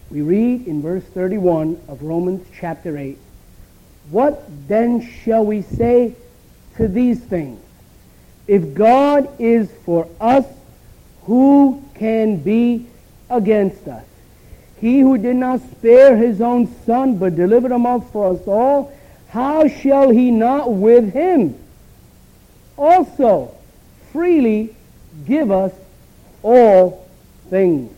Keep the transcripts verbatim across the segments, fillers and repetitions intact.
We read in verse thirty-one of Romans chapter eight, "What then shall we say to these things? If God is for us, who can be against us? He who did not spare his own Son, but delivered him up for us all, how shall he not with him also freely give us all things?"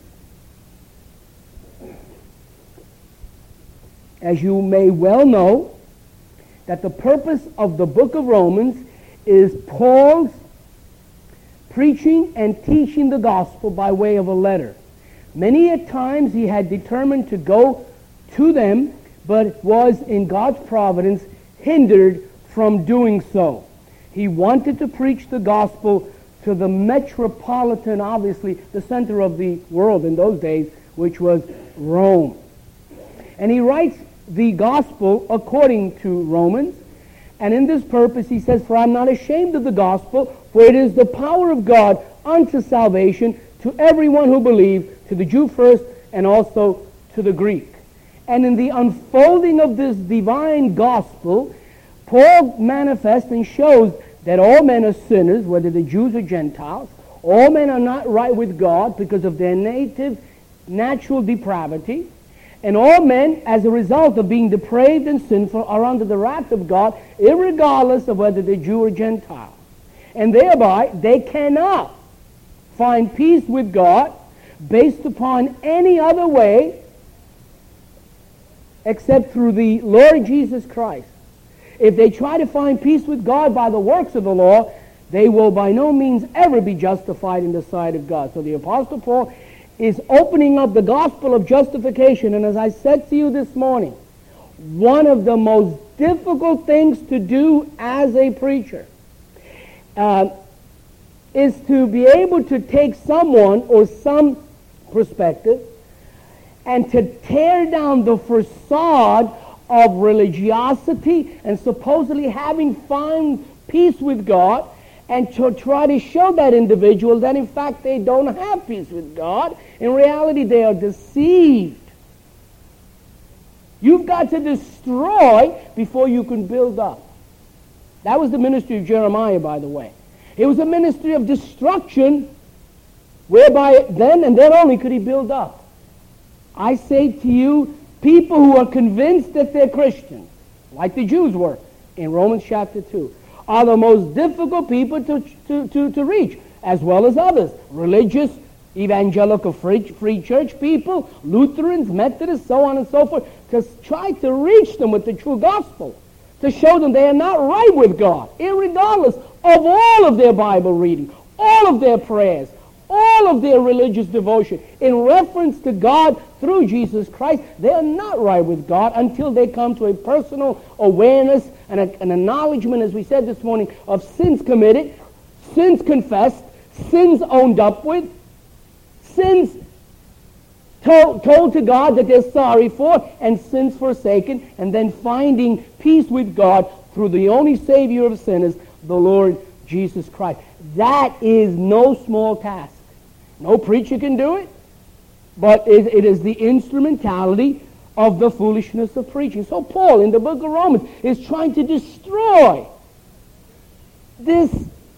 As you may well know, that the purpose of the book of Romans is Paul's preaching and teaching the gospel by way of a letter. Many a times he had determined to go to them, but was in God's providence hindered from doing so. He wanted to preach the gospel to the metropolitan, obviously the center of the world in those days, which was Rome. And he writes the gospel according to Romans, and in this purpose he says, "For I am not ashamed of the gospel, for it is the power of God unto salvation to everyone who believes, to the Jew first, and also to the Greek." And in the unfolding of this divine gospel, Paul manifests and shows that all men are sinners, whether the Jews or Gentiles. All men are not right with God because of their native natural depravity. And all men, as a result of being depraved and sinful, are under the wrath of God, irregardless of whether they're Jew or Gentile. And thereby, they cannot find peace with God based upon any other way except through the Lord Jesus Christ. If they try to find peace with God by the works of the law, they will by no means ever be justified in the sight of God. So the Apostle Paul is opening up the gospel of justification. And as I said to you this morning, one of the most difficult things to do as a preacher uh, is to be able to take someone or some perspective and to tear down the facade of religiosity and supposedly having found peace with God, and to try to show that individual that in fact they don't have peace with God. In reality, they are deceived. You've got to destroy before you can build up. That was the ministry of Jeremiah, by the way. It was a ministry of destruction, whereby then and then only could he build up. I say to you, people who are convinced that they're Christians, like the Jews were in Romans chapter two, are the most difficult people to, to, to, to reach, as well as others. Religious, evangelical, free, free church people, Lutherans, Methodists, so on and so forth, to try to reach them with the true gospel, to show them they are not right with God, irregardless of all of their Bible reading, all of their prayers, all of their religious devotion. In reference to God through Jesus Christ, they are not right with God until they come to a personal awareness and a, an acknowledgement, as we said this morning, of sins committed, sins confessed, sins owned up with, sins told, told to God that they're sorry for, and sins forsaken, and then finding peace with God through the only Savior of sinners, the Lord Jesus Christ. That is no small task. No preacher can do it, but it, it is the instrumentality of the foolishness of preaching. So Paul, in the book of Romans, is trying to destroy this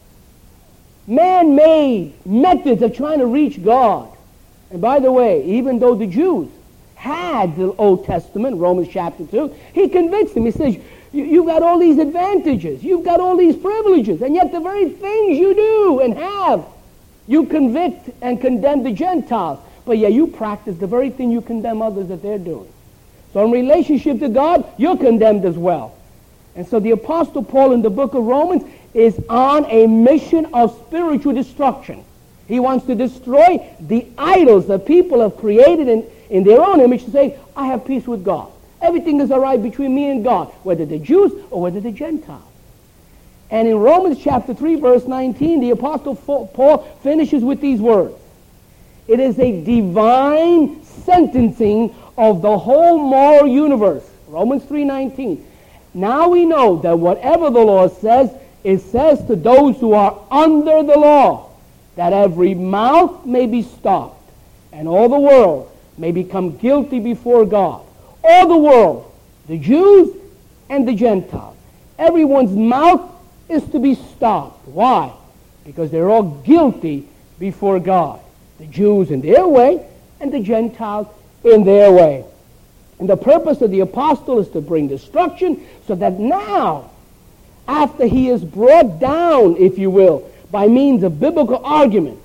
man-made methods of trying to reach God. And by the way, even though the Jews had the Old Testament, Romans chapter two, he convicts them. He says, you, you've got all these advantages, you've got all these privileges, and yet the very things you do and have, you convict and condemn the Gentiles. But yeah, you practice the very thing you condemn others that they're doing. So in relationship to God, you're condemned as well. And so the Apostle Paul in the book of Romans is on a mission of spiritual destruction. He wants to destroy the idols that people have created in, in their own image to say, I have peace with God. Everything is all right between me and God, whether the Jews or whether the Gentiles. And in Romans chapter three, verse nineteen, the Apostle Paul finishes with these words. It is a divine sentencing of the whole moral universe. Romans three nineteen. Now we know that whatever the law says, it says to those who are under the law, that every mouth may be stopped, and all the world may become guilty before God. All the world, the Jews and the Gentiles. Everyone's mouth is to be stopped. Why? Because they're all guilty before God. The Jews in their way and the Gentiles in their way. And the purpose of the apostle is to bring destruction, so that now, after he is brought down, if you will, by means of biblical argument,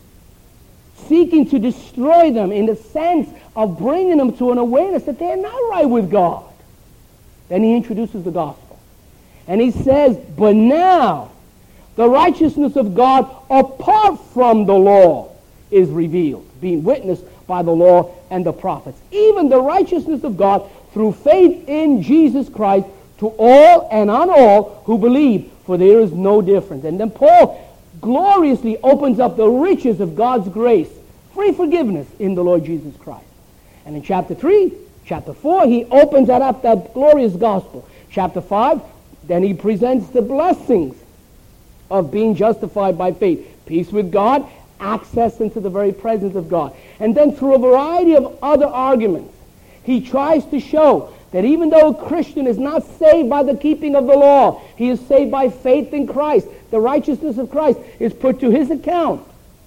seeking to destroy them in the sense of bringing them to an awareness that they're not right with God, then he introduces the gospel. And he says, but now the righteousness of God apart from the law is revealed, being witnessed by the law and the prophets. Even the righteousness of God through faith in Jesus Christ to all and on all who believe, for there is no difference. And then Paul gloriously opens up the riches of God's grace, free forgiveness in the Lord Jesus Christ. And in chapter three, chapter four, he opens that up, that glorious gospel. Chapter five, then he presents the blessings of being justified by faith. Peace with God, access into the very presence of God. And then through a variety of other arguments, he tries to show that even though a Christian is not saved by the keeping of the law, he is saved by faith in Christ. The righteousness of Christ is put to his account.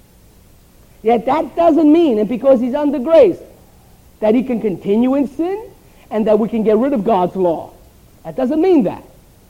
Yet that doesn't mean, and because he's under grace, that he can continue in sin and that we can get rid of God's law. That doesn't mean that.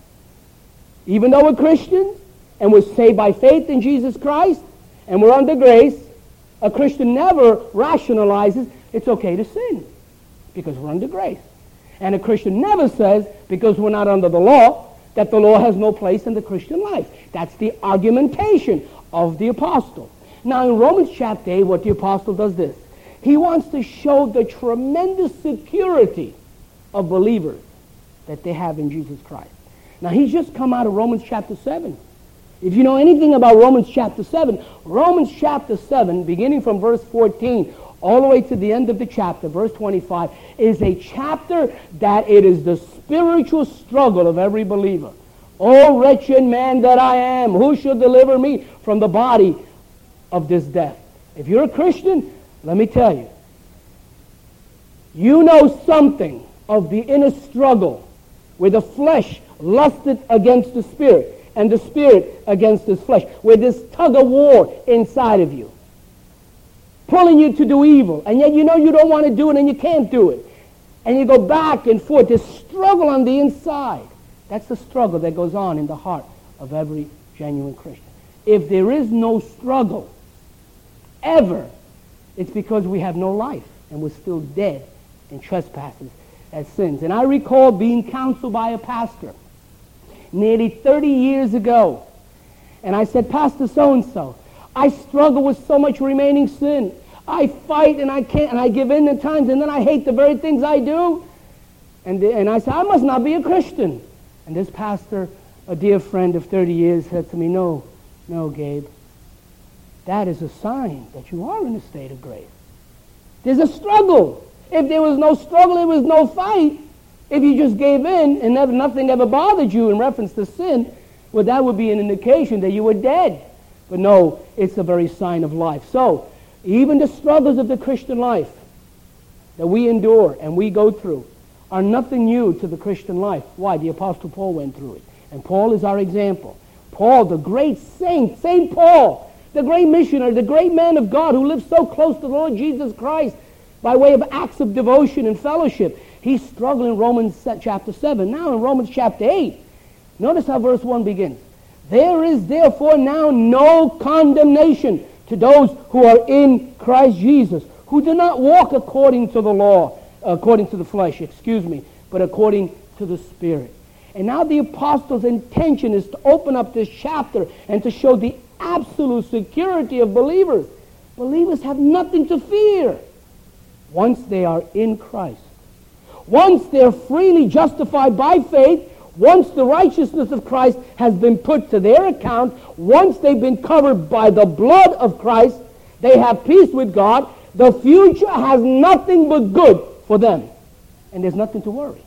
Even though we're Christians and we're saved by faith in Jesus Christ and we're under grace, a Christian never rationalizes it's okay to sin because we're under grace. And a Christian never says, because we're not under the law, that the law has no place in the Christian life. That's the argumentation of the apostle. Now in Romans chapter eight, what the apostle does this. He wants to show the tremendous security of believers that they have in Jesus Christ. Now he's just come out of Romans chapter seven. If you know anything about Romans chapter seven, Romans chapter seven, beginning from verse fourteen, all the way to the end of the chapter, verse twenty-five, is a chapter that it is the spiritual struggle of every believer. O wretched man that I am, who shall deliver me from the body of this death? If you're a Christian, let me tell you, you know something of the inner struggle where the flesh lusted against the spirit and the spirit against his flesh, where this tug of war inside of you, pulling you to do evil, and yet you know you don't want to do it and you can't do it. And you go back and forth, this struggle on the inside. That's the struggle that goes on in the heart of every genuine Christian. If there is no struggle, ever, it's because we have no life and we're still dead in trespasses and sins. And I recall being counseled by a pastor nearly thirty years ago. And I said, Pastor so-and-so, I struggle with so much remaining sin. I fight and I can't, and I give in at times, and then I hate the very things I do. And, the, and I said, I must not be a Christian. And this pastor, a dear friend of thirty years, said to me, no, no, Gabe, that is a sign that you are in a state of grace. There's a struggle. If there was no struggle, there was no fight. If you just gave in and never, nothing ever bothered you in reference to sin, well, that would be an indication that you were dead. But no, it's a very sign of life. So, even the struggles of the Christian life that we endure and we go through are nothing new to the Christian life. Why? The Apostle Paul went through it. And Paul is our example. Paul, the great saint, Saint Paul, the great missionary, the great man of God who lived so close to the Lord Jesus Christ by way of acts of devotion and fellowship. He's struggling in Romans chapter seven. Now in Romans chapter eight, notice how verse one begins. There is therefore now no condemnation to those who are in Christ Jesus, who do not walk according to the law, according to the flesh, excuse me, but according to the Spirit. And now the apostle's intention is to open up this chapter and to show the absolute security of believers. Believers have nothing to fear once they are in Christ. Once they're freely justified by faith, once the righteousness of Christ has been put to their account, once they've been covered by the blood of Christ, they have peace with God. The future has nothing but good for them. And there's nothing to worry.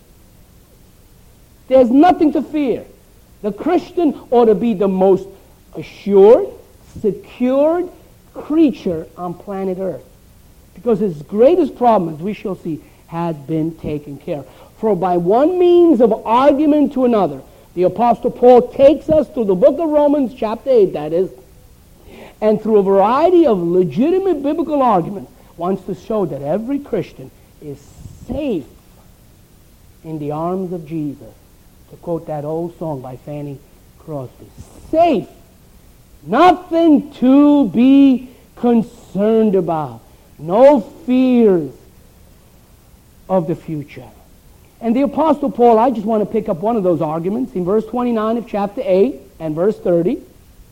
There's nothing to fear. The Christian ought to be the most assured, secured creature on planet Earth. Because his greatest problem, as we shall see, has been taken care of. For by one means of argument to another, the Apostle Paul takes us through the book of Romans, chapter eight, that is, and through a variety of legitimate biblical arguments, wants to show that every Christian is safe in the arms of Jesus. To quote that old song by Fanny Crosby. Safe. Nothing to be concerned about. No fears of the future. And the Apostle Paul, I just want to pick up one of those arguments in verse twenty-nine of chapter eight and verse thirty.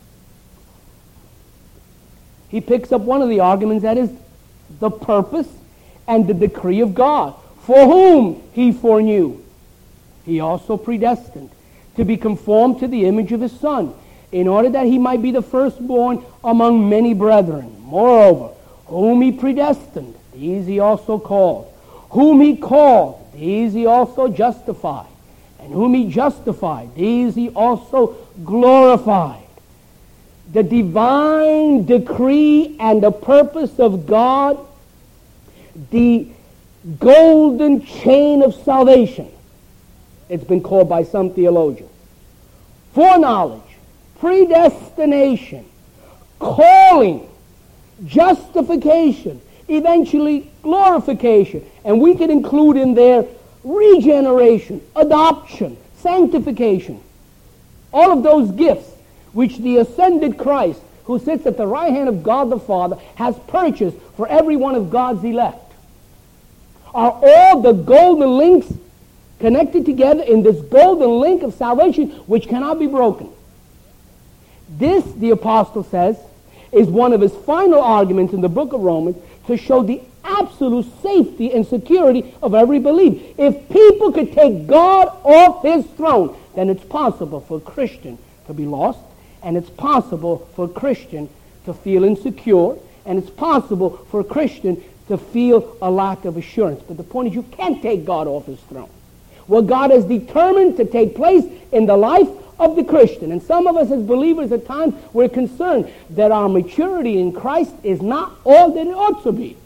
He picks up one of the arguments, that is the purpose and the decree of God. For whom he foreknew, he also predestined to be conformed to the image of his Son, in order that he might be the firstborn among many brethren. Moreover, whom he predestined, these he also called. Whom he called, these he also justified. And whom he justified, these he also glorified. The divine decree and the purpose of God, the golden chain of salvation, it's been called by some theologians. Foreknowledge, predestination, calling, justification, eventually glorification. And we can include in there regeneration, adoption, sanctification. All of those gifts which the ascended Christ, who sits at the right hand of God the Father, has purchased for every one of God's elect, are all the golden links connected together in this golden link of salvation which cannot be broken. This, the apostle says, is one of his final arguments in the book of Romans to show the absolute safety and security of every believer. If people could take God off his throne, then it's possible for a Christian to be lost, and it's possible for a Christian to feel insecure, and it's possible for a Christian to feel a lack of assurance. But the point is, you can't take God off his throne. What God has determined to take place in the life of the Christian. And some of us as believers at times, we're concerned that our maturity in Christ is not all that it ought to be.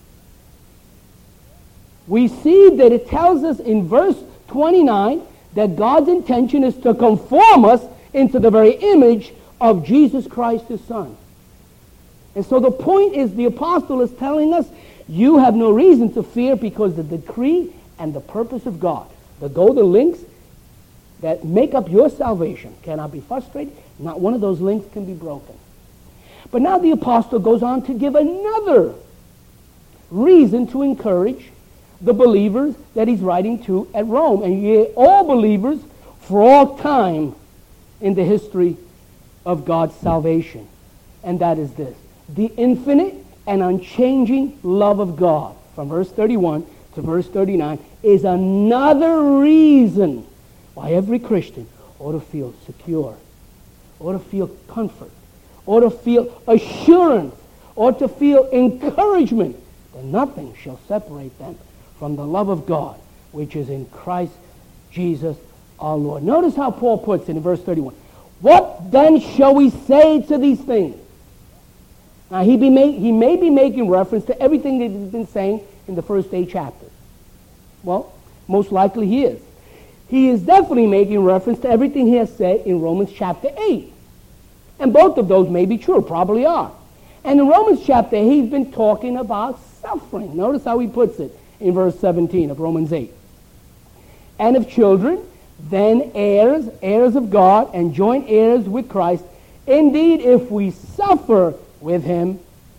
We see that it tells us in verse twenty-nine that God's intention is to conform us into the very image of Jesus Christ, his Son. And so the point is, the apostle is telling us, you have no reason to fear, because the decree and the purpose of God, the golden links that make up your salvation, cannot be frustrated. Not one of those links can be broken. But now the apostle goes on to give another reason to encourage the believers that he's writing to at Rome, and ye all believers for all time in the history of God's salvation. And that is this: the infinite and unchanging love of God, from verse thirty-one to verse thirty-nine, is another reason why every Christian ought to feel secure, ought to feel comfort, ought to feel assurance, ought to feel encouragement that nothing shall separate them from the love of God, which is in Christ Jesus our Lord. Notice how Paul puts it in verse thirty-one. What then shall we say to these things? Now, he, be make, he may be making reference to everything that he's been saying in the first eight chapters. Well, most likely he is. He is definitely making reference to everything he has said in Romans chapter eight. And both of those may be true, probably are. And in Romans chapter eight, he's been talking about suffering. Notice how he puts it in verse seventeen of Romans eight. And if children, then heirs, heirs of God, and joint heirs with Christ. Indeed, if we suffer with him,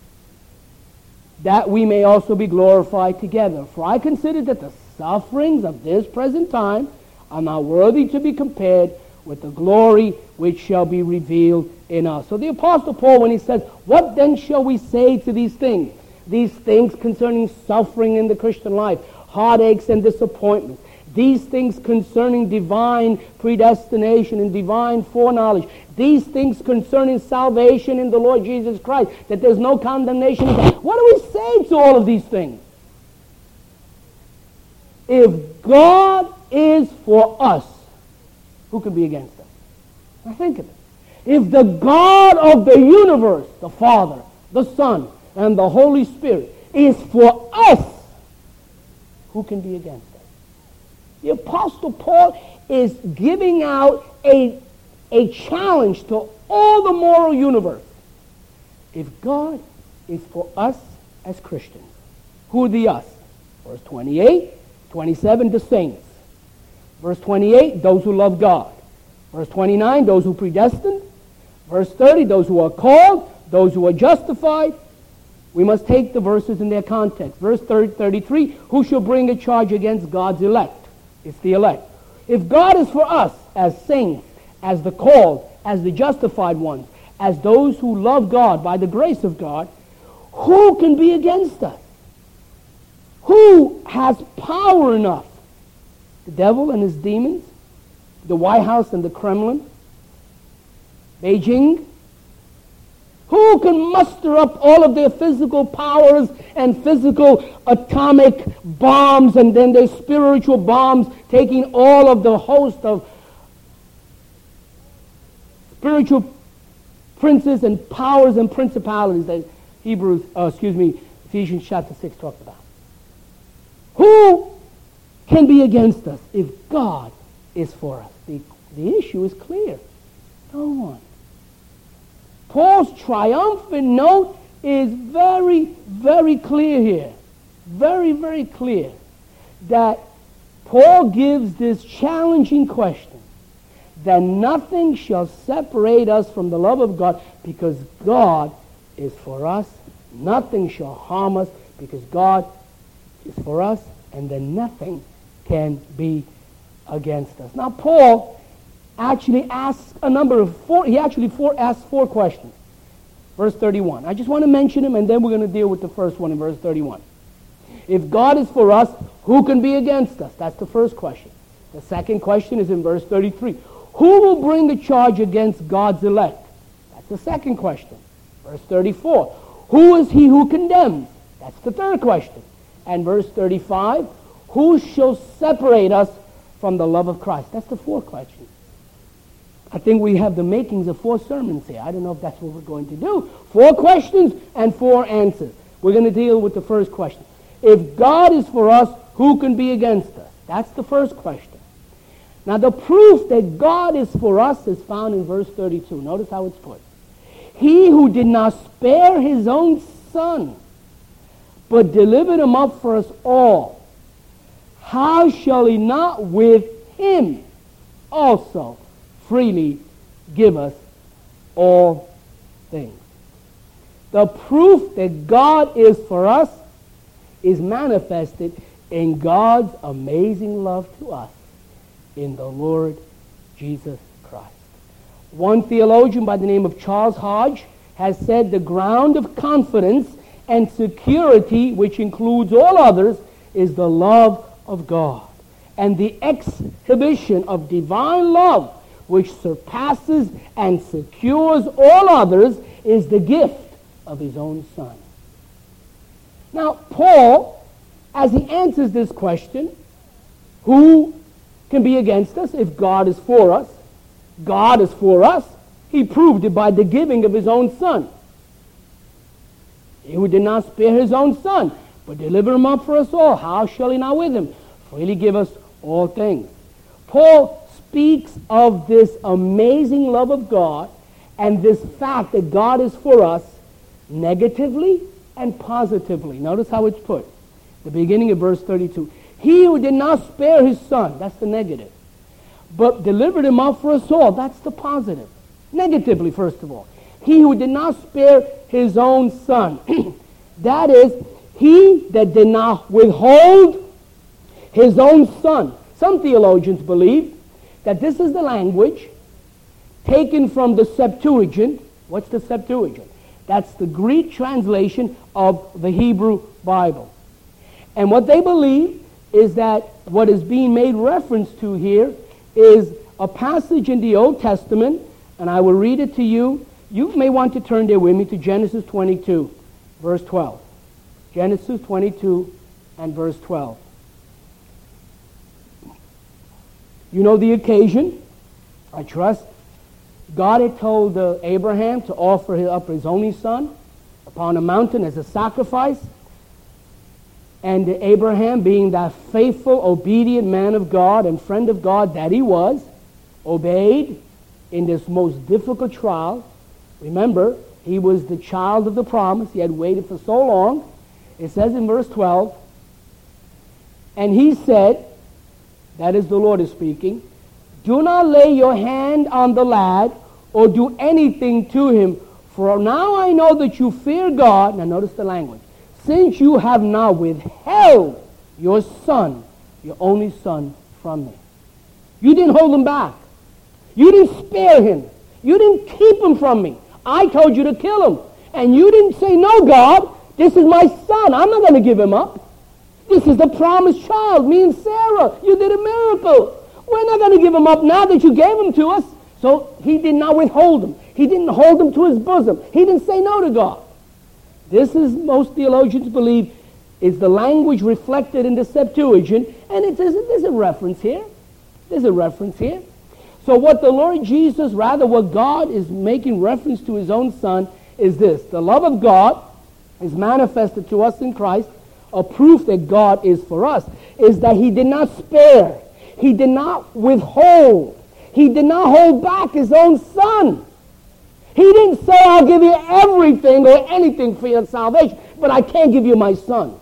that we may also be glorified together. For I consider that the sufferings of this present time are not worthy to be compared with the glory which shall be revealed in us. So the Apostle Paul, when he says, what then shall we say to these things? These things concerning suffering in the Christian life, heartaches and disappointments, these things concerning divine predestination and divine foreknowledge, these things concerning salvation in the Lord Jesus Christ, that there's no condemnation in God. What do we say to all of these things? If God is for us, who can be against us? Now think of it. If the God of the universe, the Father, the Son, and the Holy Spirit, is for us, who can be against us? The Apostle Paul is giving out a, a challenge to all the moral universe. If God is for us as Christians, who are the us? Verse twenty-eight, twenty-seven, the saints. Verse twenty-eight, those who love God. Verse twenty-nine, those who predestined. Verse thirty, those who are called, those who are justified. We must take the verses in their context. Verse thirty-three, who shall bring a charge against God's elect? It's the elect. If God is for us as saints, as the called, as the justified ones, as those who love God by the grace of God, who can be against us? Who has power enough? The devil and his demons? The White House and the Kremlin? Beijing? Who can muster up all of their physical powers and physical atomic bombs and then their spiritual bombs, taking all of the host of spiritual princes and powers and principalities that Hebrews, uh, excuse me, Ephesians chapter six talked about? Who can be against us if God is for us? The, the issue is clear. No one. Paul's triumphant note is very, very clear here. Very, very clear. That Paul gives this challenging question. That nothing shall separate us from the love of God because God is for us. Nothing shall harm us because God is for us. And then nothing can be against us. Now Paul actually asks a number of four, he actually four, asks four questions. Verse thirty-one. I just want to mention them and then we're going to deal with the first one in verse thirty-one. If God is for us, who can be against us? That's the first question. The second question is in verse thirty-three. Who will bring a charge against God's elect? That's the second question. Verse thirty-four. Who is he who condemns? That's the third question. And verse thirty-five. Who shall separate us from the love of Christ? That's the fourth question. I think we have the makings of four sermons here. I don't know if that's what we're going to do. Four questions and four answers. We're going to deal with the first question. If God is for us, who can be against us? That's the first question. Now the proof that God is for us is found in verse thirty-two. Notice how it's put. He who did not spare his own son, but delivered him up for us all, how shall he not with him also freely give us all things? The proof that God is for us is manifested in God's amazing love to us in the Lord Jesus Christ. One theologian by the name of Charles Hodge has said the ground of confidence and security, which includes all others, is the love of God. And the exhibition of divine love, which surpasses and secures all others, is the gift of his own Son. Now, Paul, as he answers this question, who can be against us if God is for us? God is for us. He proved it by the giving of his own Son. He who did not spare his own Son, but delivered him up for us all, how shall he not with him freely give us all things? Paul speaks of this amazing love of God and this fact that God is for us negatively and positively. Notice how it's put. The beginning of verse thirty-two. He who did not spare his Son, that's the negative, but delivered him up for us all, that's the positive. Negatively, first of all. He who did not spare his own Son. That is, he that did not withhold his own Son. Some theologians believe that this is the language taken from the Septuagint. What's the Septuagint? That's the Greek translation of the Hebrew Bible. And what they believe is that what is being made reference to here is a passage in the Old Testament, and I will read it to you. You may want to turn there with me to Genesis twenty-two, verse twelve. Genesis twenty-two and verse twelve. You know the occasion, I trust. God had told uh, Abraham to offer his, up his only son upon a mountain as a sacrifice. And Abraham, being that faithful, obedient man of God and friend of God that he was, obeyed in this most difficult trial. Remember, he was the child of the promise. He had waited for so long. It says in verse twelve, and he said, that is the Lord is speaking, do not lay your hand on the lad or do anything to him, for now I know that you fear God. Now notice the language. Since you have not withheld your son, your only son, from me. You didn't hold him back. You didn't spare him. You didn't keep him from me. I told you to kill him. And you didn't say, no, God, this is my son. I'm not going to give him up. This is the promised child, me and Sarah. You did a miracle. We're not going to give him up now that you gave him to us. So he did not withhold him. He didn't hold him to his bosom. He didn't say no to God. This is, most theologians believe, is the language reflected in the Septuagint, and it is, there's a reference here. There's a reference here. So what the Lord Jesus, rather what God is making reference to his own son, is this. The love of God is manifested to us in Christ. A proof that God is for us is that he did not spare. He did not withhold. He did not hold back his own son. He didn't say, I'll give you everything or anything for your salvation, but I can't give you my son.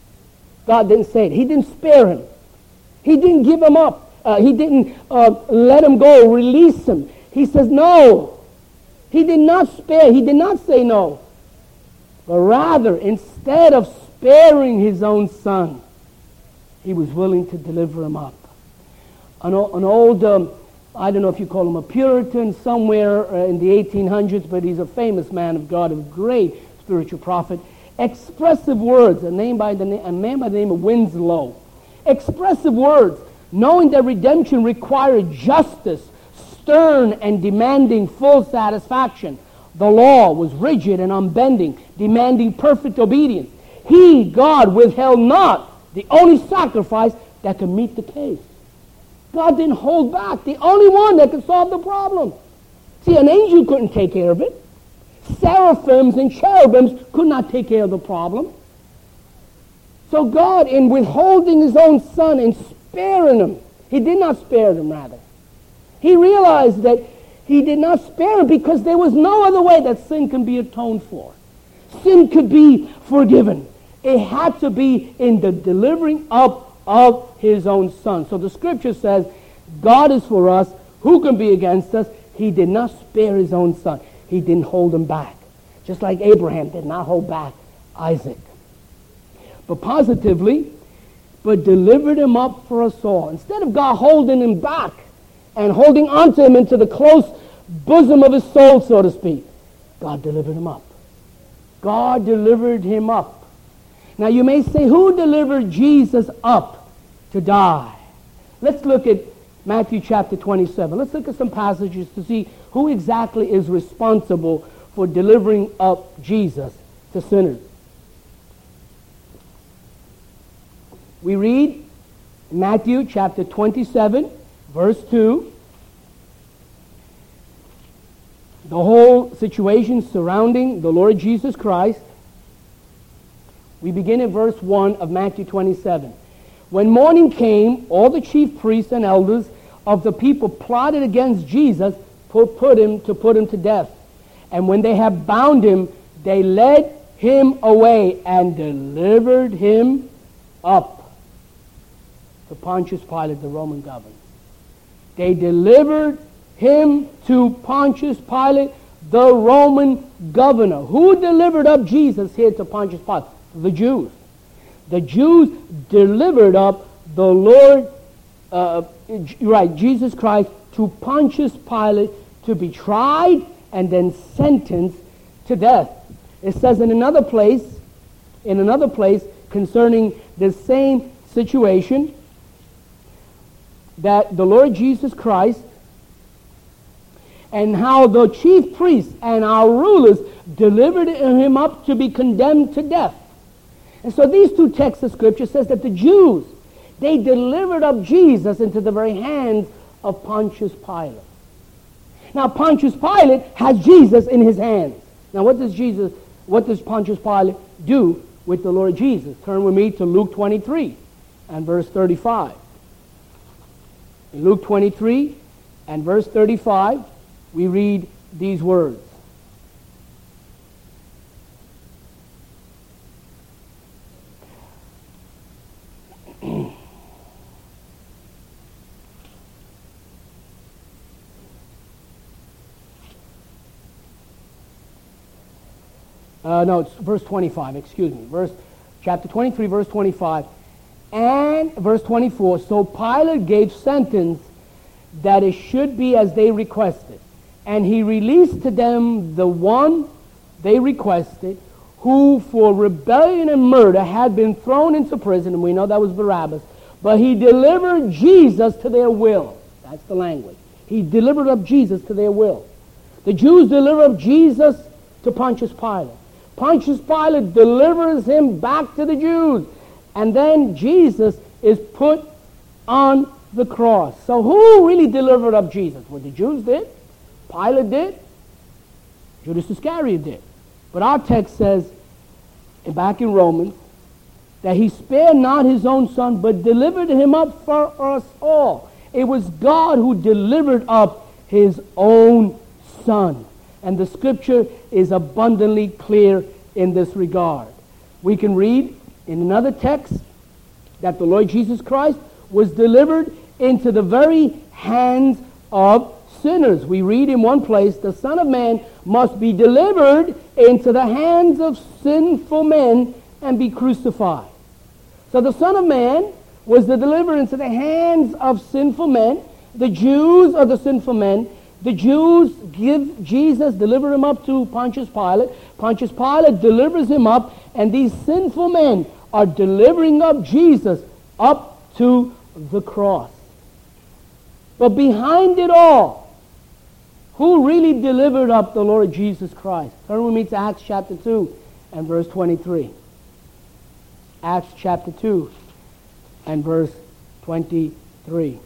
God didn't say it. He didn't spare him. He didn't give him up. Uh, he didn't uh, let him go, release him. He says no. He did not spare. He did not say no. But rather, instead of sparing his own son, he was willing to deliver him up. An, an old... Um, I don't know if you call him a Puritan, somewhere uh, in the eighteen hundreds, but he's a famous man of God, a great spiritual prophet. Expressive words, a, name by the na- a man by the name of Winslow. Expressive words, knowing that redemption required justice, stern and demanding full satisfaction. The law was rigid and unbending, demanding perfect obedience. He, God, withheld not the only sacrifice that could meet the case. God didn't hold back. The only one that could solve the problem. See, an angel couldn't take care of it. Seraphims and cherubims could not take care of the problem. So God, in withholding his own son and sparing him, he did not spare him, rather. He realized that he did not spare him because there was no other way that sin can be atoned for. Sin could be forgiven. It had to be in the delivering up of his own son. So the scripture says, God is for us. Who can be against us? He did not spare his own son. He didn't hold him back. Just like Abraham did not hold back Isaac. But positively, but delivered him up for us all. Instead of God holding him back and holding onto him into the close bosom of his soul, so to speak, God delivered him up. God delivered him up. Now you may say, who delivered Jesus up to die? Let's look at Matthew chapter twenty-seven. Let's look at some passages to see who exactly is responsible for delivering up Jesus to sinners. We read Matthew chapter twenty-seven, verse two. The whole situation surrounding the Lord Jesus Christ. We begin at verse one of Matthew twenty-seven. When morning came, all the chief priests and elders of the people plotted against Jesus put, put him, to put him to death. And when they had bound him, they led him away and delivered him up to Pontius Pilate, the Roman governor. They delivered him to Pontius Pilate, the Roman governor. Who delivered up Jesus here to Pontius Pilate? The Jews. The Jews delivered up the Lord, uh, right, Jesus Christ, to Pontius Pilate to be tried and then sentenced to death. It says in another place, in another place concerning the same situation, that the Lord Jesus Christ and how the chief priests and our rulers delivered him up to be condemned to death. And so these two texts of Scripture says that the Jews, they delivered up Jesus into the very hands of Pontius Pilate. Now Pontius Pilate has Jesus in his hands. Now what does Jesus, what does Pontius Pilate do with the Lord Jesus. Turn with me to Luke twenty-three and verse thirty-five. In Luke twenty-three and verse thirty-five, we read these words. Uh, no, it's verse twenty-five, excuse me. Verse, chapter twenty-three, verse twenty-five. And verse twenty-four, so Pilate gave sentence that it should be as they requested. And he released to them the one they requested, who for rebellion and murder had been thrown into prison, and we know that was Barabbas. But he delivered Jesus to their will. That's the language. He delivered up Jesus to their will. The Jews delivered up Jesus to Pontius Pilate. Pontius Pilate delivers him back to the Jews. And then Jesus is put on the cross. So who really delivered up Jesus? Well, the Jews did. Pilate did. Judas Iscariot did. But our text says, back in Romans, that he spared not his own son, but delivered him up for us all. It was God who delivered up his own son. And the scripture is abundantly clear in this regard. We can read in another text that the Lord Jesus Christ was delivered into the very hands of sinners. We read in one place, the Son of Man must be delivered into the hands of sinful men and be crucified. So the Son of Man was delivered into the hands of sinful men. The Jews are the sinful men. The Jews give Jesus, deliver him up to Pontius Pilate. Pontius Pilate delivers him up, and these sinful men are delivering up Jesus up to the cross. But behind it all, who really delivered up the Lord Jesus Christ? Turn with me to Acts chapter two and verse twenty-three. Acts chapter two and verse twenty-three.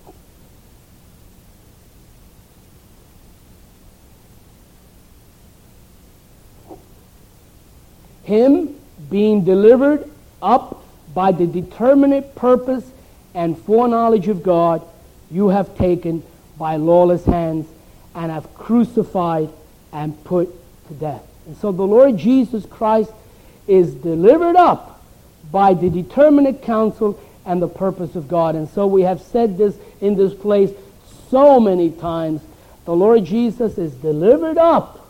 Him being delivered up by the determinate purpose and foreknowledge of God, you have taken by lawless hands and have crucified and put to death. And so the Lord Jesus Christ is delivered up by the determinate counsel and the purpose of God. And so we have said this in this place so many times. The Lord Jesus is delivered up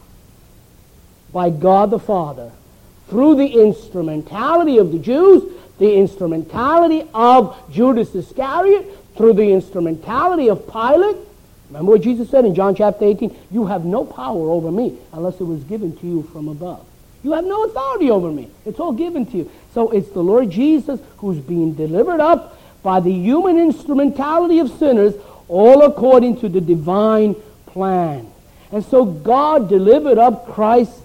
by God the Father through the instrumentality of the Jews, the instrumentality of Judas Iscariot, through the instrumentality of Pilate. Remember what Jesus said in John chapter eighteen? You have no power over me unless it was given to you from above. You have no authority over me. It's all given to you. So it's the Lord Jesus who's being delivered up by the human instrumentality of sinners, all according to the divine plan. And so God delivered up Christ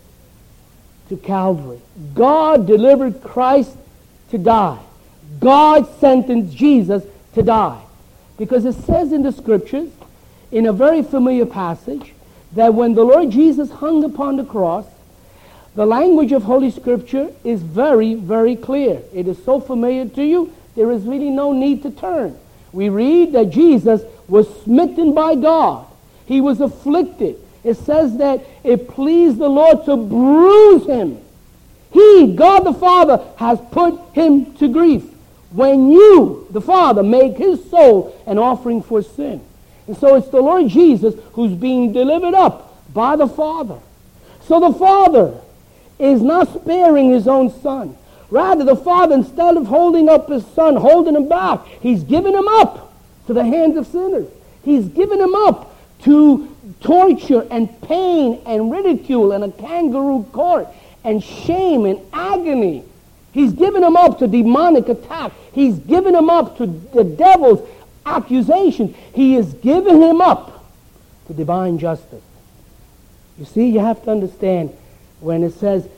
to Calvary. God delivered Christ to die. God sentenced Jesus to die. Because it says in the scriptures, in a very familiar passage, that when the Lord Jesus hung upon the cross, the language of Holy Scripture is very, very clear. It is so familiar to you, there is really no need to turn. We read that Jesus was smitten by God. He was afflicted. It says that it pleased the Lord to bruise him. He, God the Father, has put him to grief. When you, the Father, make his soul an offering for sin. And so it's the Lord Jesus who's being delivered up by the Father. So the Father is not sparing his own Son. Rather, the Father, instead of holding up his Son, holding him back, he's given him up to the hands of sinners. He's given him up to torture and pain and ridicule and a kangaroo court and shame and agony. He's given him up to demonic attack. He's given him up to the devil's accusation. He is giving him up to divine justice. You see, you have to understand when it says,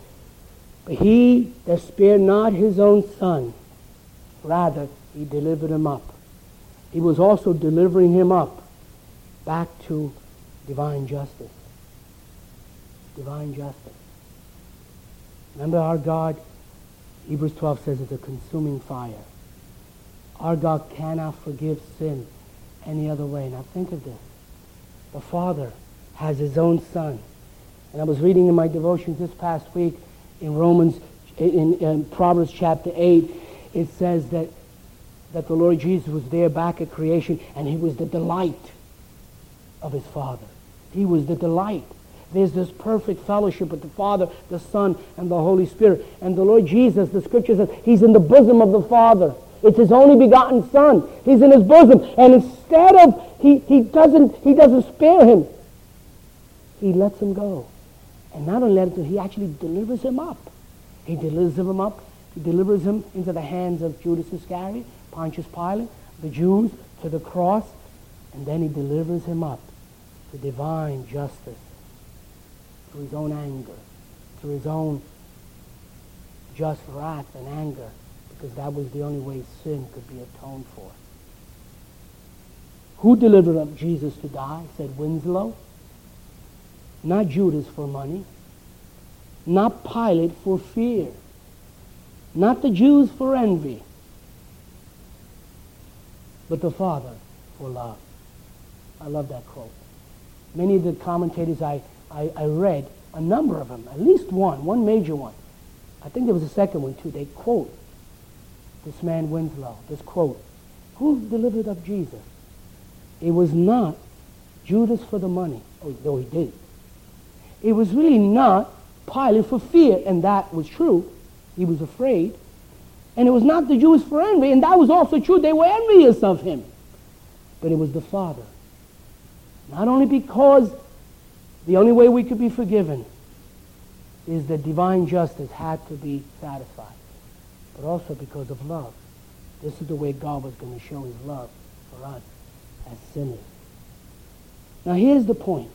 he that spared not his own Son, rather he delivered him up. He was also delivering him up back to divine justice. Divine justice. Remember, our God Hebrews twelve says it's a consuming fire. Our God cannot forgive sin any other way. Now think of this. The Father has his own Son. And I was reading in my devotions this past week in Romans, in, in Proverbs chapter eight, it says that, that the Lord Jesus was there back at creation, and he was the delight of his Father. He was the delight. There's this perfect fellowship with the Father, the Son, and the Holy Spirit. And the Lord Jesus, the Scripture says, he's in the bosom of the Father. It's his only begotten Son. He's in his bosom. And instead of, he, he doesn't he doesn't spare him. He lets him go. And not only lets him go, he actually delivers him up. He delivers him up. He delivers him into the hands of Judas Iscariot, Pontius Pilate, the Jews, to the cross. And then he delivers him up to divine justice, to his own anger, to his own just wrath and anger, because that was the only way sin could be atoned for. Who delivered up Jesus to die? Said Winslow. Not Judas for money. Not Pilate for fear. Not the Jews for envy. But the Father for love. I love that quote. Many of the commentators I, I, I read, a number of them, at least one, one major one. I think there was a second one too. They quote this man Winslow, this quote. Who delivered up Jesus? It was not Judas for the money. Oh, though he did. It was really not Pilate for fear, and that was true. He was afraid. And it was not the Jews for envy, and that was also true. They were envious of him. But it was the Father. Not only because the only way we could be forgiven is that divine justice had to be satisfied, but also because of love. This is the way God was going to show his love for us as sinners. Now here's the point.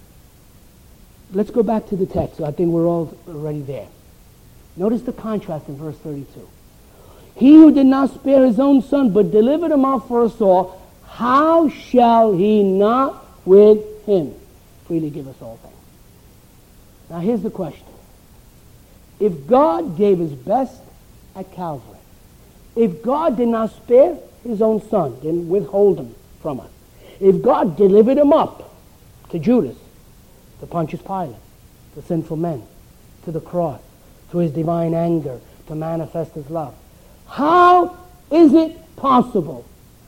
Let's go back to the text. I think we're all already there. Notice the contrast in verse thirty-two. He who did not spare his own Son, but delivered him up for us all, how shall he not with him freely give us all things? Now here's the question. If God gave his best at Calvary, if God did not spare his own Son, didn't withhold him from us, if God delivered him up to Judas, to Pontius Pilate, to sinful men, to the cross, to his divine anger, to manifest his love, how is it possible,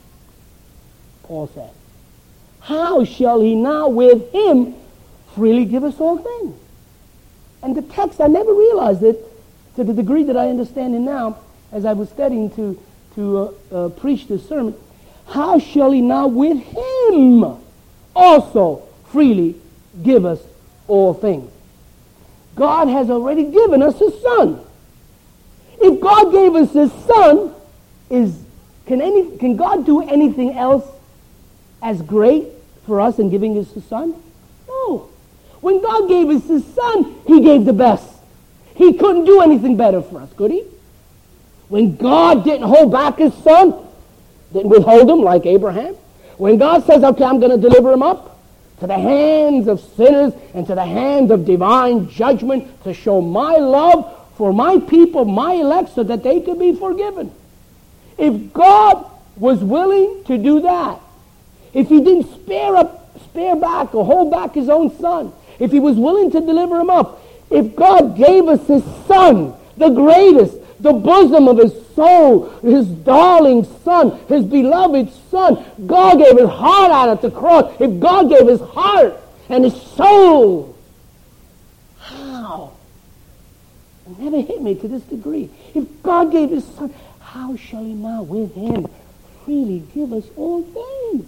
Paul said, how shall he now with him freely give us all things? And the text, I never realized it to the degree that I understand it now as I was studying to, to uh, uh, preach this sermon. How shall he now with him also freely give us all things? God has already given us his Son. If God gave us his Son, is can any can God do anything else as great for us in giving us his Son? No. When God gave us his Son, he gave the best. He couldn't do anything better for us, could he? When God didn't hold back his Son, didn't withhold him like Abraham, when God says, okay, I'm going to deliver him up to the hands of sinners and to the hands of divine judgment to show my love for my people, my elect, so that they could be forgiven. If God was willing to do that, if he didn't spare up, spare back or hold back his own Son, if he was willing to deliver him up, if God gave us his Son, the greatest, the bosom of his soul, his darling Son, his beloved Son, God gave his heart out at the cross. If God gave his heart and his soul, how? It never hit me to this degree. If God gave his Son, how shall he now with him freely give us all things?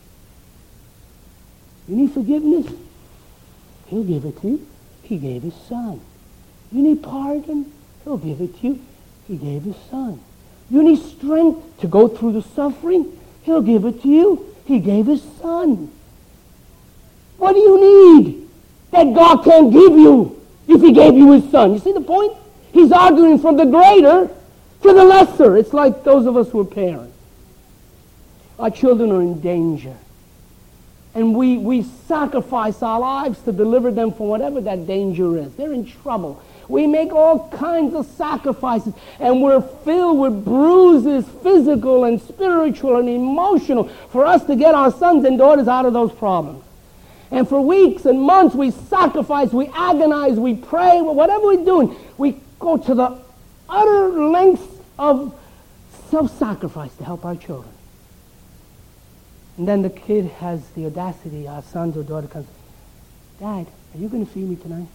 You need forgiveness? He'll give it to you. He gave his Son. You need pardon? He'll give it to you. He gave his Son. You need strength to go through the suffering? He'll give it to you. He gave his Son. What do you need that God can't give you if he gave you his Son? You see the point? He's arguing from the greater to the lesser. It's like those of us who are parents. Our children are in danger. And we, we sacrifice our lives to deliver them from whatever that danger is. They're in trouble. We make all kinds of sacrifices, and we're filled with bruises, physical and spiritual and emotional, for us to get our sons and daughters out of those problems. And for weeks and months we sacrifice, we agonize, we pray, whatever we're doing, we go to the utter lengths of self-sacrifice to help our children. And then the kid has the audacity, our son or daughter comes, Dad, are you going to feed me tonight?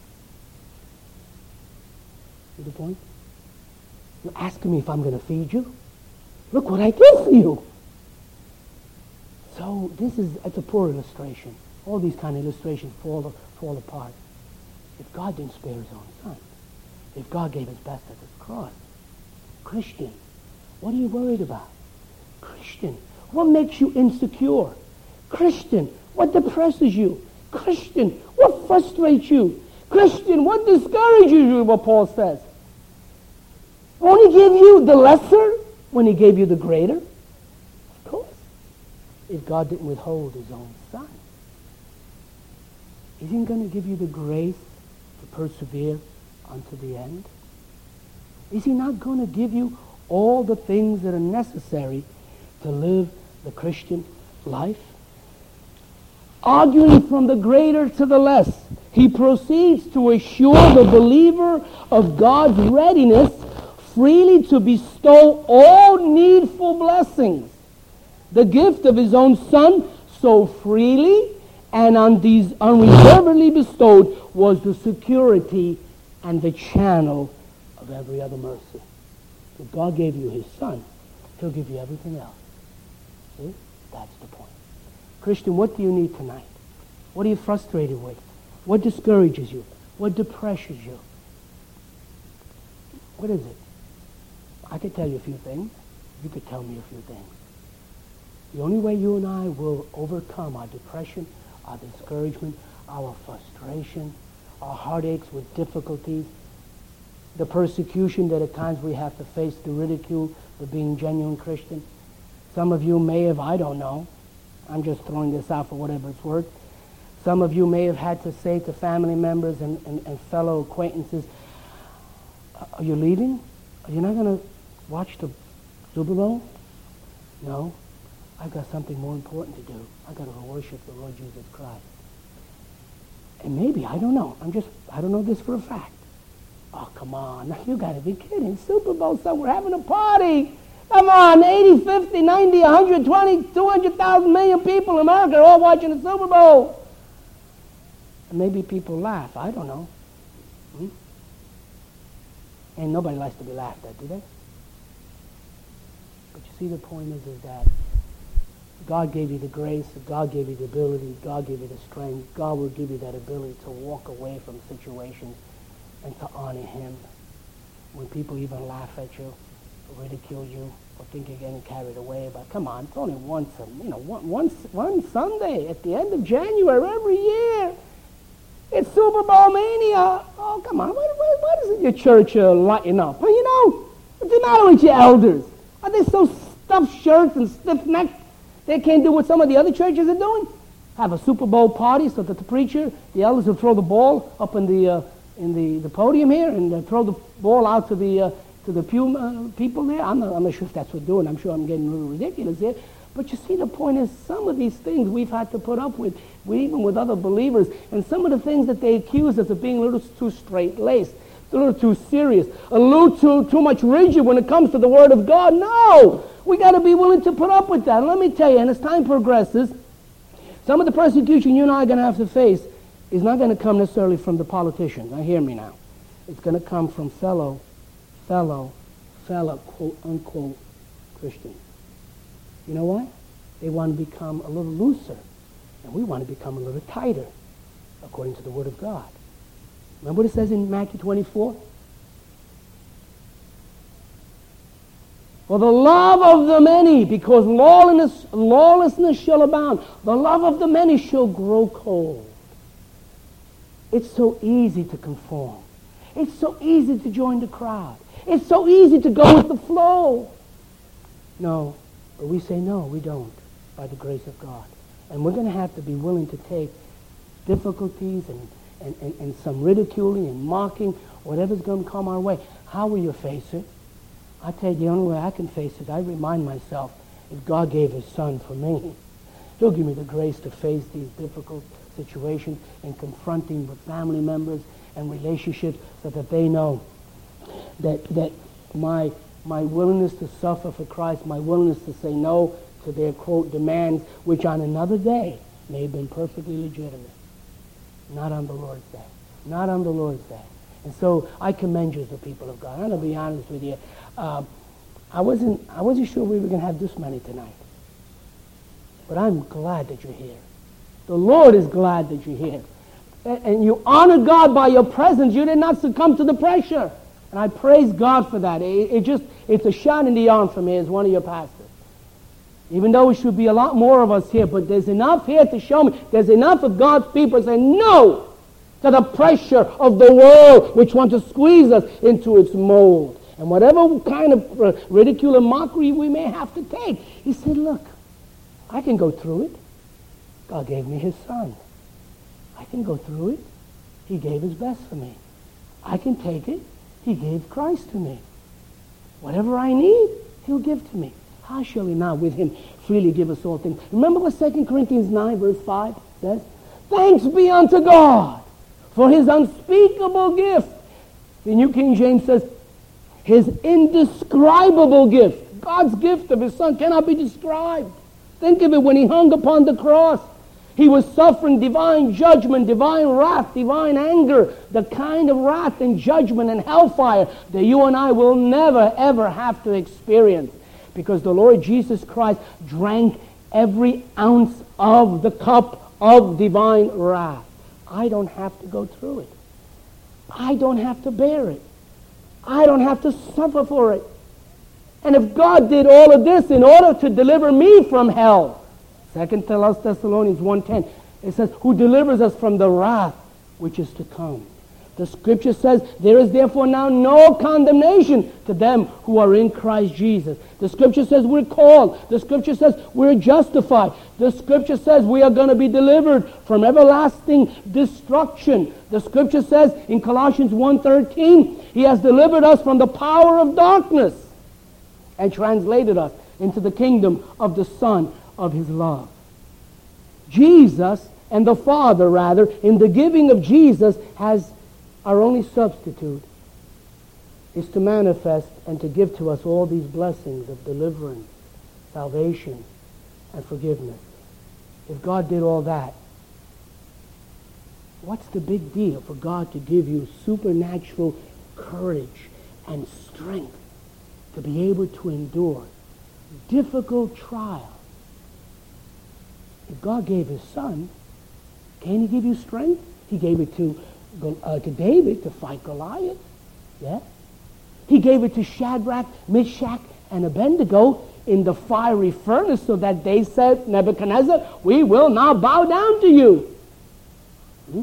See the point? You're asking me if I'm going to feed you? Look what I did for you. So this is, it's a poor illustration. All these kind of illustrations fall, fall apart. If God didn't spare his own son, if God gave his best at the cross, Christian, what are you worried about? Christian, what makes you insecure? Christian, what depresses you? Christian, what frustrates you? Christian, what discourages you, what Paul says? Won't he give you the lesser when he gave you the greater? Of course. If God didn't withhold his own son, isn't he going to give you the grace to persevere unto the end? Is he not going to give you all the things that are necessary to live the Christian life? Arguing from the greater to the less, he proceeds to assure the believer of God's readiness freely to bestow all needful blessings. The gift of his own son, so freely and on these unreservedly bestowed, was the security and the channel of every other mercy. If God gave you his son, he'll give you everything else. See? That's the point. Christian, what do you need tonight? What are you frustrated with? What discourages you? What depresses you? What is it? I could tell you a few things. You could tell me a few things. The only way you and I will overcome our depression, our discouragement, our frustration, our heartaches with difficulties, the persecution that at times we have to face, the ridicule for being genuine Christian. Some of you may have, I don't know, I'm just throwing this out for whatever it's worth. Some of you may have had to say to family members and, and, and fellow acquaintances, are you leaving? Are you not going to watch the Super Bowl? No. I've got something more important to do. I've got to worship the Lord Jesus Christ. And maybe, I don't know. I'm just, I don't know this for a fact. Oh, come on. Now, you got to be kidding. Super Bowl, son, we're having a party. Come on, eighty, fifty, ninety, one hundred twenty, two hundred thousand million people in America are all watching the Super Bowl. And maybe people laugh. I don't know. Hmm? And nobody likes to be laughed at, do they? But you see, the point is, is that God gave you the grace, God gave you the ability, God gave you the strength. God will give you that ability to walk away from situations and to honor him. When people even laugh at you, or ridicule you, or think you're getting carried away, but come on, it's only once, a, you know, one, once, one Sunday at the end of January every year. It's Super Bowl mania. Oh, come on, what, what, what is it your church uh, lighting up? Well, you know, what's the matter with your elders? Are they so stuffed shirts and stiff-necked they can't do what some of the other churches are doing? Have a Super Bowl party so that the preacher, the elders will throw the ball up in the uh, in the, the podium here and uh, throw the ball out to the uh, to the pew uh, people there. I'm not, I'm not sure if that's what they're doing. I'm sure I'm getting a little ridiculous here. But you see, the point is, some of these things we've had to put up with, we, even with other believers, and some of the things that they accuse us of being a little too straight-laced, a little too serious, a little too, too much rigid when it comes to the Word of God. No! We got to be willing to put up with that. And let me tell you, and as time progresses, some of the persecution you and I are going to have to face is not going to come necessarily from the politicians. Now, hear me now. It's going to come from fellow, fellow, fellow, quote-unquote, Christians. You know why? They want to become a little looser, and we want to become a little tighter, according to the Word of God. Remember what it says in Matthew twenty-four? For the love of the many, because lawlessness, lawlessness shall abound, the love of the many shall grow cold. It's so easy to conform. It's so easy to join the crowd. It's so easy to go with the flow. No, but we say no, we don't, by the grace of God. And we're going to have to be willing to take difficulties and and, and, and some ridiculing and mocking, whatever's going to come our way, how will you face it? I tell you, the only way I can face it, I remind myself, if God gave his son for me, he'll give me the grace to face these difficult situations and confronting with family members and relationships so that they know that that my my willingness to suffer for Christ, my willingness to say no to their, quote, demands, which on another day may have been perfectly legitimate. Not on the Lord's day. Not on the Lord's day. And so I commend you as the people of God. I'm going to be honest with you. Uh, I wasn't I wasn't sure we were going to have this many tonight. But I'm glad that you're here. The Lord is glad that you're here. And, and you honor God by your presence. You did not succumb to the pressure. And I praise God for that. It, it just, it's a shot in the arm for me as one of your pastors. Even though there should be a lot more of us here, but there's enough here to show me, there's enough of God's people saying no to the pressure of the world, which want to squeeze us into its mold. And whatever kind of uh, ridicule and mockery we may have to take, he said, look, I can go through it. God gave me his son. I can go through it. He gave his best for me. I can take it. He gave Christ to me. Whatever I need, he'll give to me. How shall he not with him freely give us all things? Remember what Second Corinthians nine verse five says? Thanks be unto God for his unspeakable gift. The New King James says, his indescribable gift. God's gift of his son cannot be described. Think of it, when he hung upon the cross, he was suffering divine judgment, divine wrath, divine anger, the kind of wrath and judgment and hellfire that you and I will never, ever have to experience. Because the Lord Jesus Christ drank every ounce of the cup of divine wrath. I don't have to go through it. I don't have to bear it. I don't have to suffer for it. And if God did all of this in order to deliver me from hell, Second Thessalonians one ten, it says, who delivers us from the wrath which is to come. The scripture says, there is therefore now no condemnation to them who are in Christ Jesus. The scripture says we're called. The scripture says we're justified. The scripture says we are going to be delivered from everlasting destruction. The scripture says in Colossians one thirteen, he has delivered us from the power of darkness and translated us into the kingdom of the Son of his love. Jesus, and the Father rather, in the giving of Jesus, has our only substitute is to manifest and to give to us all these blessings of deliverance, salvation, and forgiveness. If God did all that, what's the big deal for God to give you supernatural courage and strength to be able to endure difficult trials? If God gave his son, can he give you strength? He gave it to Uh, to David to fight Goliath. Yeah. He gave it to Shadrach, Meshach, and Abednego in the fiery furnace so that they said, Nebuchadnezzar, we will not bow down to you. Hmm?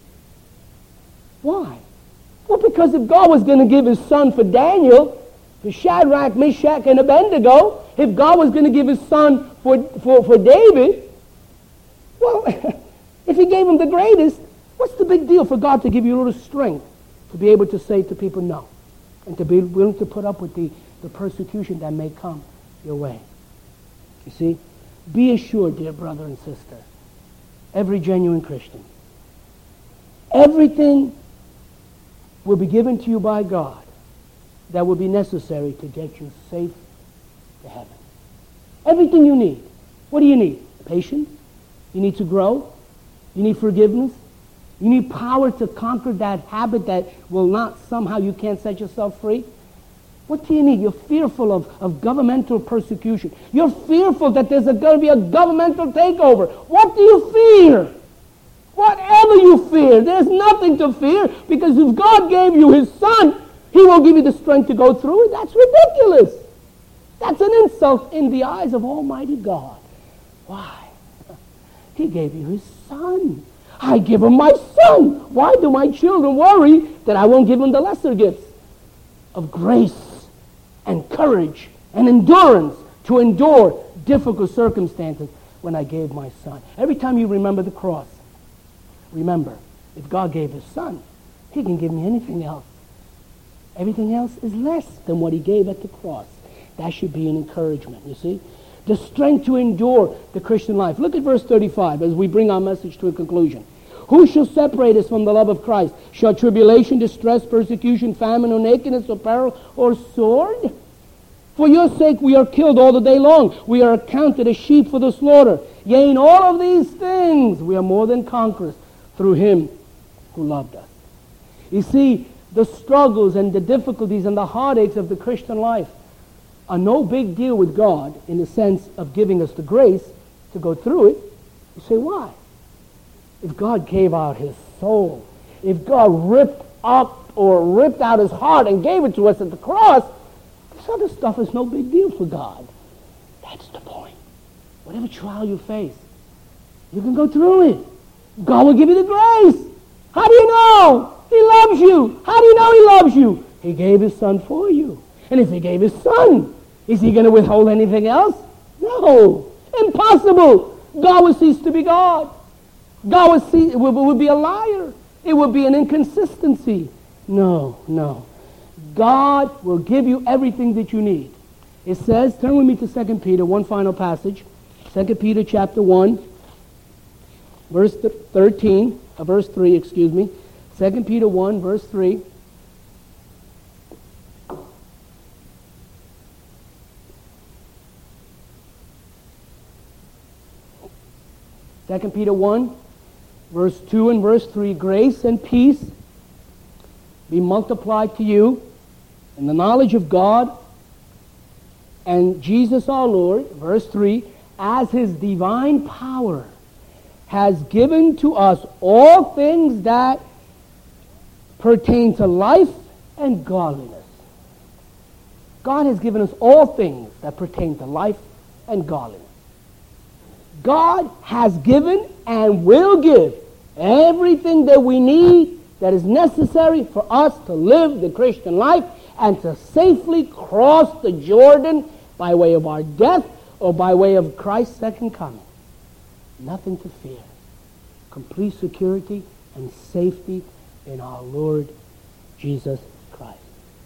Why? Well, because if God was going to give his son for Daniel, for Shadrach, Meshach, and Abednego, if God was going to give his son for, for, for David, well, if he gave him the greatest, what's the big deal for God to give you a little strength to be able to say to people no and to be willing to put up with the, the persecution that may come your way? You see, be assured, dear brother and sister, every genuine Christian, everything will be given to you by God that will be necessary to get you safe to heaven. Everything you need. What do you need? Patience. You need to grow. You need forgiveness. You need power to conquer that habit that will not, somehow you can't set yourself free. What do you need? You're fearful of, of governmental persecution. You're fearful that there's going to be a governmental takeover. What do you fear? Whatever you fear, there's nothing to fear, because if God gave you his son, he won't give you the strength to go through it. That's ridiculous. That's an insult in the eyes of Almighty God. Why? He gave you his son. I give him my son. Why do my children worry that I won't give them the lesser gifts of grace and courage and endurance to endure difficult circumstances when I gave my son? Every time you remember the cross, remember If God gave his son, he can give me anything else. Everything else is less than what he gave at the cross. That should be an encouragement, you see. The strength to endure the Christian life. Look at verse thirty-five as we bring our message to a conclusion. Who shall separate us from the love of Christ? Shall tribulation, distress, persecution, famine, or nakedness, or peril, or sword? For your sake we are killed all the day long. We are accounted as sheep for the slaughter. Yea, in all of these things we are more than conquerors through him who loved us. You see, the struggles and the difficulties and the heartaches of the Christian life are no big deal with God in the sense of giving us the grace to go through it. You say, why? If God gave out his soul, if God ripped up or ripped out his heart and gave it to us at the cross, this other stuff is no big deal for God. That's the point. Whatever trial you face, you can go through it. God will give you the grace. How do you know? He loves you. How do you know he loves you? He gave his son for you. And if he gave his son, is he going to withhold anything else? No. Impossible. God would cease to be God. God would, cease, would, would be a liar. It would be an inconsistency. No, no. God will give you everything that you need. It says, turn with me to Second Peter, one final passage. Second Peter chapter one, verse thirteen, uh, verse three, excuse me. Second Peter one, verse three. Second Peter one, verse two and verse three. Grace and peace be multiplied to you in the knowledge of God and Jesus our Lord, verse three, as his divine power has given to us all things that pertain to life and godliness. God has given us all things that pertain to life and godliness. God has given and will give everything that we need that is necessary for us to live the Christian life and to safely cross the Jordan by way of our death or by way of Christ's second coming. Nothing to fear. Complete security and safety in our Lord Jesus Christ.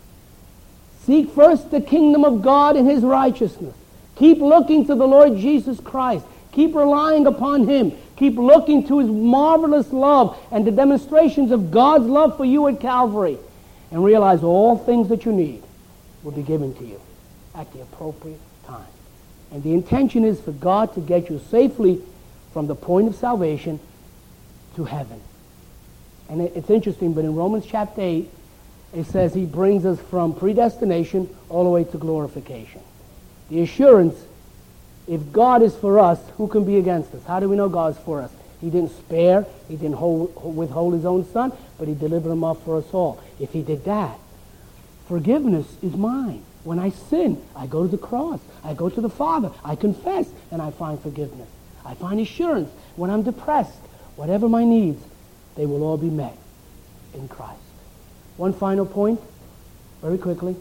Seek first the kingdom of God and his righteousness. Keep looking to the Lord Jesus Christ. Keep relying upon him. Keep looking to his marvelous love and the demonstrations of God's love for you at Calvary. And realize all things that you need will be given to you at the appropriate time. And the intention is for God to get you safely from the point of salvation to heaven. And it's interesting, but in Romans chapter eight, it says he brings us from predestination all the way to glorification. The assurance, if God is for us, who can be against us? How do we know God is for us? He didn't spare, he didn't hold, withhold his own son, but he delivered him up for us all. If he did that, forgiveness is mine. When I sin, I go to the cross. I go to the Father. I confess, and I find forgiveness. I find assurance. When I'm depressed, whatever my needs, they will all be met in Christ. One final point, very quickly.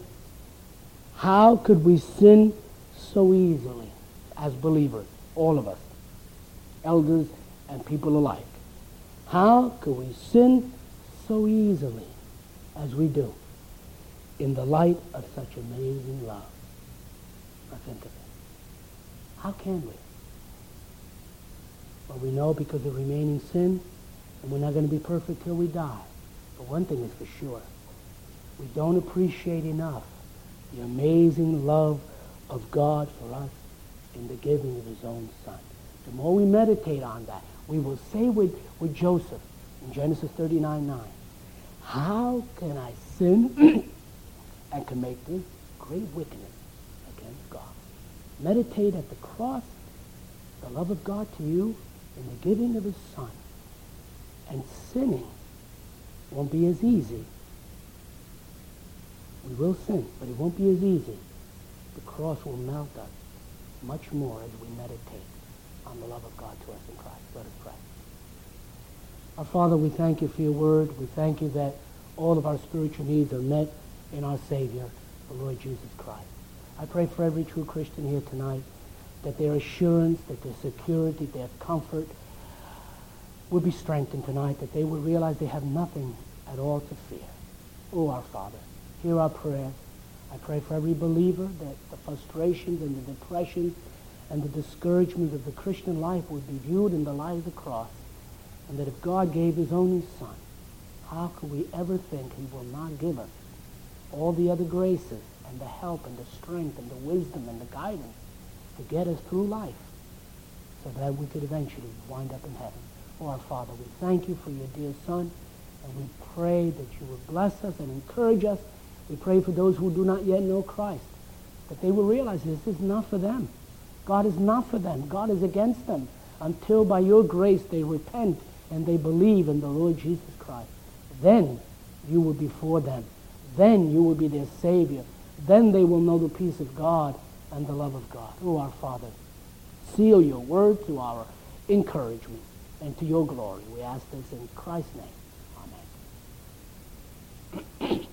How could we sin so easily as believers, all of us, elders and people alike? How could we sin so easily as we do in the light of such amazing love? Now think of it. How can we? Well, we know because of remaining sin, and we're not going to be perfect till we die. But one thing is for sure, we don't appreciate enough the amazing love of God for us in the giving of his own son. The more we meditate on that, we will say with, with Joseph in Genesis thirty-nine nine, how can I sin and commit this great wickedness against God? Meditate at the cross, the love of God to you in the giving of his son. And sinning won't be as easy. We will sin, but it won't be as easy. The cross will melt us much more as we meditate on the love of God to us in Christ. Let us pray. Our Father, we thank you for your word. We thank you that all of our spiritual needs are met in our Savior, the Lord Jesus Christ. I pray for every true Christian here tonight that their assurance, that their security, their comfort will be strengthened tonight, that they will realize they have nothing at all to fear. Oh, our Father, hear our prayers. I pray for every believer that the frustrations and the depression and the discouragement of the Christian life would be viewed in the light of the cross, and that if God gave his only Son, how could we ever think he will not give us all the other graces and the help and the strength and the wisdom and the guidance to get us through life so that we could eventually wind up in heaven. Oh, our Father, we thank you for your dear Son, and we pray that you will bless us and encourage us. We pray for those who do not yet know Christ, that they will realize this is not for them. God is not for them. God is against them until by your grace they repent and they believe in the Lord Jesus Christ. Then you will be for them. Then you will be their Savior. Then they will know the peace of God and the love of God. Oh, our Father, seal your word to our encouragement and to your glory. We ask this in Christ's name. Amen.